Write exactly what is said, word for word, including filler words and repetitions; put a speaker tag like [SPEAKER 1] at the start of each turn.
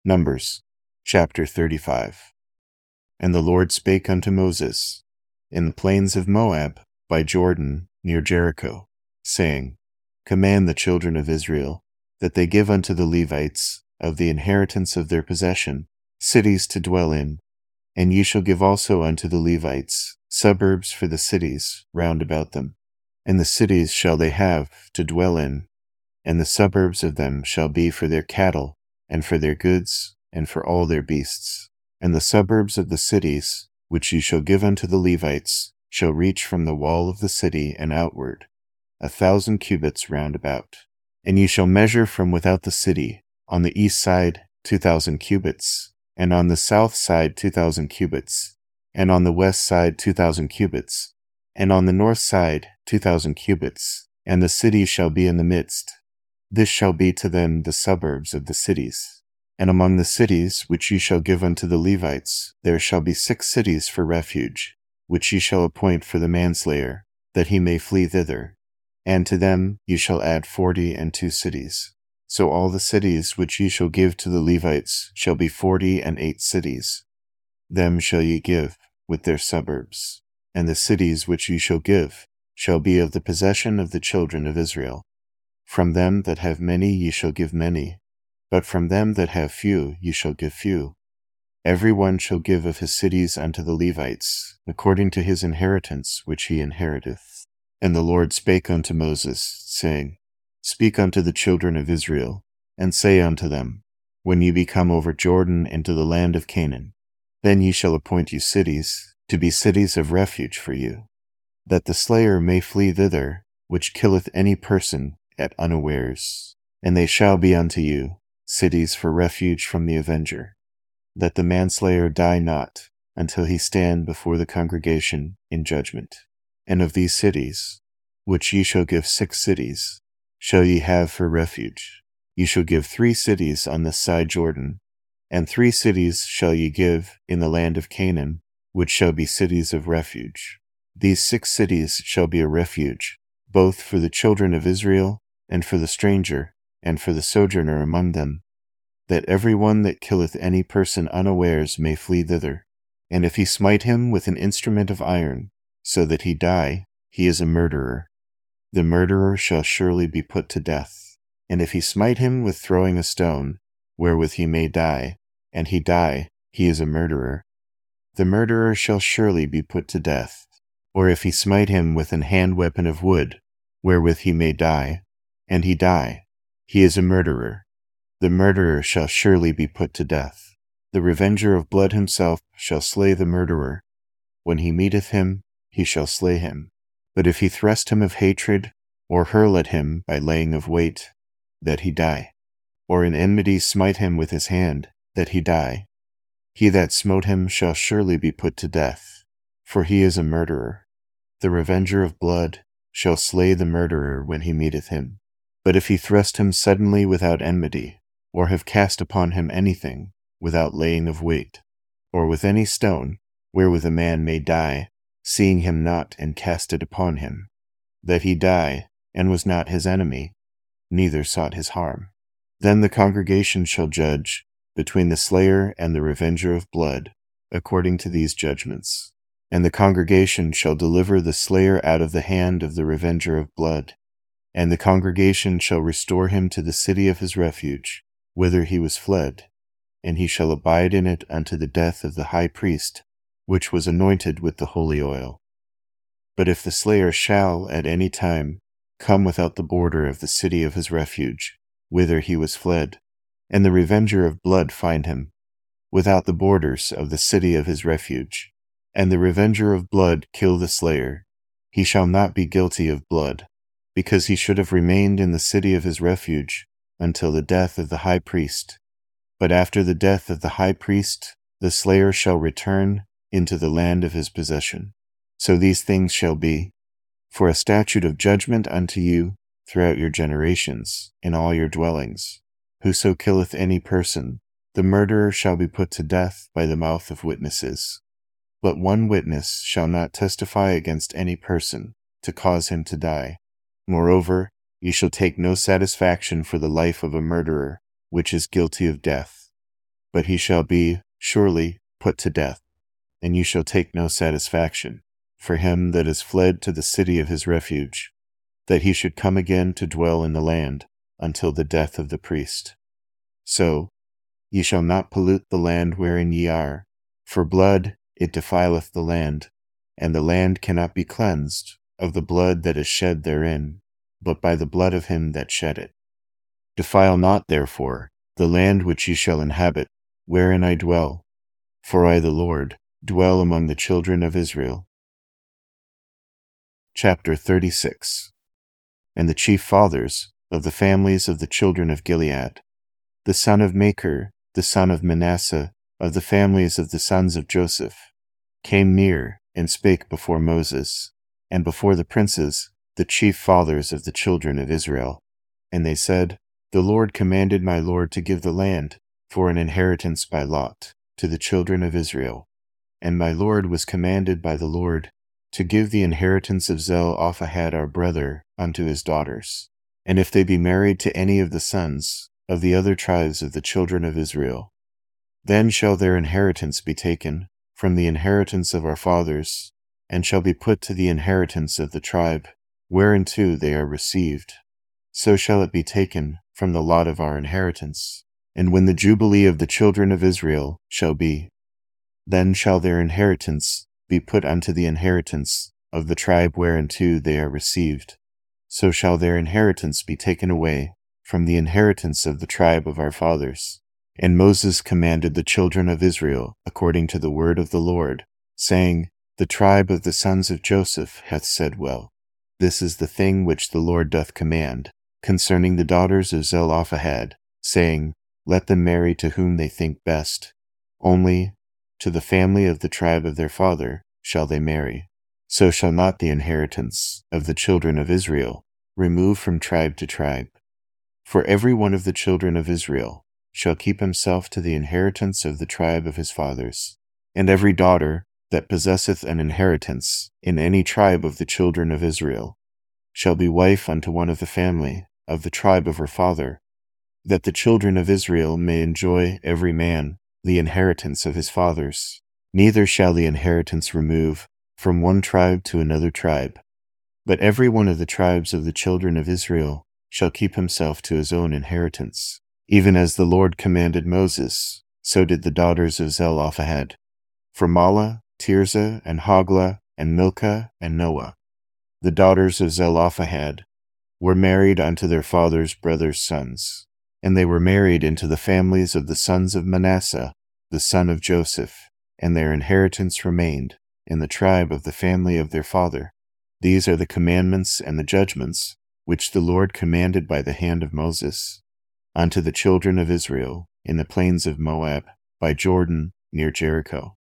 [SPEAKER 1] Numbers chapter thirty-five. And the Lord spake unto Moses in the plains of Moab by Jordan near Jericho, saying, Command the children of Israel that they give unto the Levites of the inheritance of their possession cities to dwell in, and ye shall give also unto the Levites suburbs for the cities round about them. And the cities shall they have to dwell in, and the suburbs of them shall be for their cattle, and for their goods, and for all their beasts. And the suburbs of the cities, which ye shall give unto the Levites, shall reach from the wall of the city and outward, a thousand cubits round about. And ye shall measure from without the city, on the east side two thousand cubits, and on the south side two thousand cubits, and on the west side two thousand cubits, and on the north side two thousand cubits, and the city shall be in the midst. This shall be to them the suburbs of the cities. And among the cities which ye shall give unto the Levites, there shall be six cities for refuge, which ye shall appoint for the manslayer, that he may flee thither. And to them ye shall add forty and two cities. So all the cities which ye shall give to the Levites shall be forty and eight cities. Them shall ye give with their suburbs. And the cities which ye shall give shall be of the possession of the children of Israel. From them that have many ye shall give many, but from them that have few ye shall give few. Every one shall give of his cities unto the Levites, according to his inheritance which he inheriteth. And the Lord spake unto Moses, saying, Speak unto the children of Israel, and say unto them, When ye be come over Jordan into the land of Canaan, then ye shall appoint you cities, to be cities of refuge for you, that the slayer may flee thither, which killeth any person at unawares. And they shall be unto you cities for refuge from the avenger, that the manslayer die not, until he stand before the congregation in judgment. And of these cities, which ye shall give six cities, shall ye have for refuge. Ye shall give three cities on this side Jordan, and three cities shall ye give in the land of Canaan, which shall be cities of refuge. These six cities shall be a refuge, both for the children of Israel, and for the stranger, and for the sojourner among them, that every one that killeth any person unawares may flee thither. And if he smite him with an instrument of iron, so that he die, he is a murderer. The murderer shall surely be put to death. And if he smite him with throwing a stone, wherewith he may die, and he die, he is a murderer. The murderer shall surely be put to death. Or if he smite him with an hand weapon of wood, wherewith he may die, and he die, he is a murderer. The murderer shall surely be put to death. The revenger of blood himself shall slay the murderer. When he meeteth him, he shall slay him. But if he thrust him of hatred, or hurl at him by laying of weight, that he die, or in enmity smite him with his hand, that he die, he that smote him shall surely be put to death, for he is a murderer. The revenger of blood shall slay the murderer when he meeteth him. But if he thrust him suddenly without enmity, or have cast upon him anything without laying of weight, or with any stone, wherewith a man may die, seeing him not and cast it upon him, that he die, and was not his enemy, neither sought his harm, then the congregation shall judge between the slayer and the revenger of blood, according to these judgments. And the congregation shall deliver the slayer out of the hand of the revenger of blood, and the congregation shall restore him to the city of his refuge, whither he was fled, and he shall abide in it unto the death of the high priest, which was anointed with the holy oil. But if the slayer shall at any time come without the border of the city of his refuge, whither he was fled, and the revenger of blood find him, without the borders of the city of his refuge, and the revenger of blood kill the slayer, he shall not be guilty of blood, because he should have remained in the city of his refuge until the death of the high priest. But after the death of the high priest, the slayer shall return into the land of his possession. So these things shall be, for a statute of judgment unto you throughout your generations, in all your dwellings. Whoso killeth any person, the murderer shall be put to death by the mouth of witnesses. But one witness shall not testify against any person, to cause him to die. Moreover, ye shall take no satisfaction for the life of a murderer, which is guilty of death. but he shall be surely put to death, and you shall take no satisfaction for him that is fled to the city of his refuge, that he should come again to dwell in the land until the death of the priest. So ye shall not pollute the land wherein ye are, for blood it defileth the land, and the land cannot be cleansed of the blood that is shed therein, but by the blood of him that shed it. Defile not, therefore, the land which ye shall inhabit, wherein I dwell, for I, the Lord, dwell among the children of Israel. Chapter thirty-six. And the chief fathers of the families of the children of Gilead, the son of Machir, the son of Manasseh, of the families of the sons of Joseph, came near and spake before Moses, and before the princes, the chief fathers of the children of Israel. And they said, The Lord commanded my Lord to give the land for an inheritance by lot to the children of Israel. And my Lord was commanded by the Lord to give the inheritance of Zelophehad our brother unto his daughters. And if they be married to any of the sons of the other tribes of the children of Israel, then shall their inheritance be taken from the inheritance of our fathers, and shall be put to the inheritance of the tribe whereunto they are received. So shall it be taken from the lot of our inheritance. And when the jubilee of the children of Israel shall be, then shall their inheritance be put unto the inheritance of the tribe whereunto they are received. So shall their inheritance be taken away from the inheritance of the tribe of our fathers. And Moses commanded the children of Israel according to the word of the Lord, saying, The tribe of the sons of Joseph hath said well. This is the thing which the Lord doth command concerning the daughters of Zelophehad, saying, Let them marry to whom they think best. Only to the family of the tribe of their father shall they marry. So shall not the inheritance of the children of Israel remove from tribe to tribe. For every one of the children of Israel shall keep himself to the inheritance of the tribe of his fathers. And every daughter that possesseth an inheritance in any tribe of the children of Israel shall be wife unto one of the family of the tribe of her father, that the children of Israel may enjoy every man the inheritance of his fathers. Neither shall the inheritance remove from one tribe to another tribe, but every one of the tribes of the children of Israel shall keep himself to his own inheritance. Even as the Lord commanded Moses, so did the daughters of Zelophehad, for Mahlah, Tirzah, and Hoglah, and Milcah, and Noah. The daughters of Zelophehad were married unto their father's brothers' sons, and they were married into the families of the sons of Manasseh, the son of Joseph, and their inheritance remained in the tribe of the family of their father. These are the commandments and the judgments which the Lord commanded by the hand of Moses unto the children of Israel in the plains of Moab by Jordan near Jericho.